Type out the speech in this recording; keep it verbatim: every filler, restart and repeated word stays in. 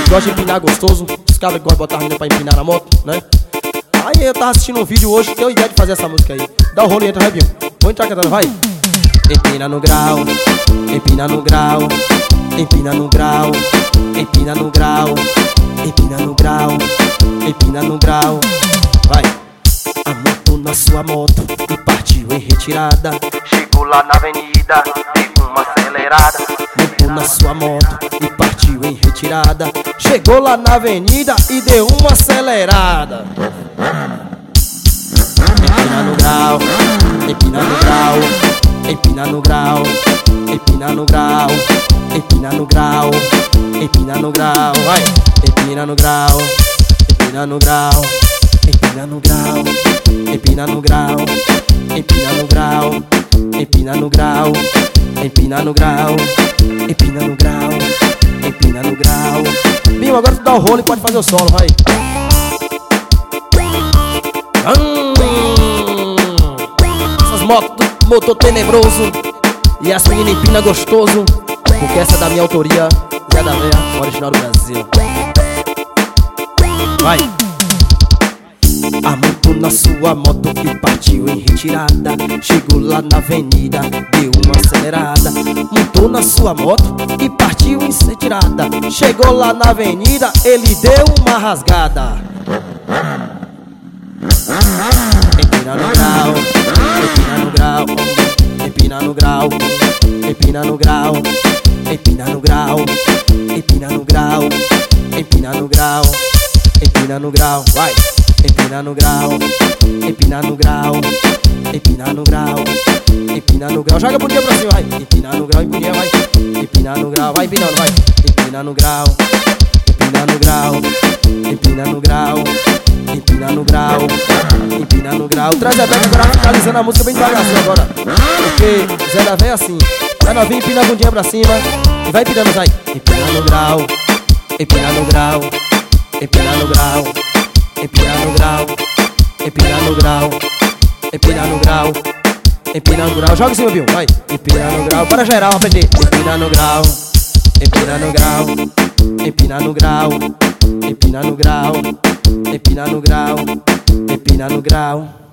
gosta de empinar gostoso, os cabras que gostam de botar a menina pra empinar na moto, né? Aí eu tava assistindo um vídeo hoje, deu ideia de fazer essa música aí. Dá o rolo e entra, vai, Binho. Vou entrar cantando, vai. Empina no grau, empina no grau, empina no grau, empina no grau, empina no grau, empina no grau. Vai. A moto na sua moto e partiu em retirada. Chegou lá na avenida, deu uma acelerada. Moto na sua moto e partiu em retirada. Chegou lá na avenida e deu uma acelerada. Empina no grau, empina no grau, empina no grau, empina no grau, empina no grau, empina no grau, vai. Empina no grau, empina no grau, empina no grau, empina no grau, empina no grau, empina no grau, empina no grau, empina no grau, empina no grau. Binho, agora tu dá o rolo e pode fazer o solo, vai. Hum, essas motos, motor tenebroso e as meninas empina gostoso, porque essa é da minha autoria, Zé da Veia, original do Brasil. Vai. A moto na sua moto que partiu em retirada. Chegou lá na avenida, deu uma acelerada. Montou na sua moto e partiu em retirada. Chegou lá na avenida, ele deu uma rasgada. Empina no grau, empina no grau, empina no grau, empina no grau, empina no grau, empina no grau, empina no grau, empina no grau, vai. Empina no grau, empina no grau, empina no grau, empina no grau. Joga a bundinha pra cima, vai. Empina no grau, empina, vai. Empina no grau, vai empinando, vai. Empina no grau, empina no grau, empina no grau, empina no grau, empina no grau. Traz a Beca agora finalizando a música bem devagarzinho agora, porque Zé da Véia é assim. Vai novinho, empina a bundinha pra cima e vai empinando, vai. Empina no grau, empina no grau, empina no grau, empina no grau, empina no grau, empina no grau, empina no grau. Joga em cima, viu? Vai. Empina no grau, para geral aprender. Empina no grau, empina no grau, empina no grau, empina no grau, empina no grau, empina no grau.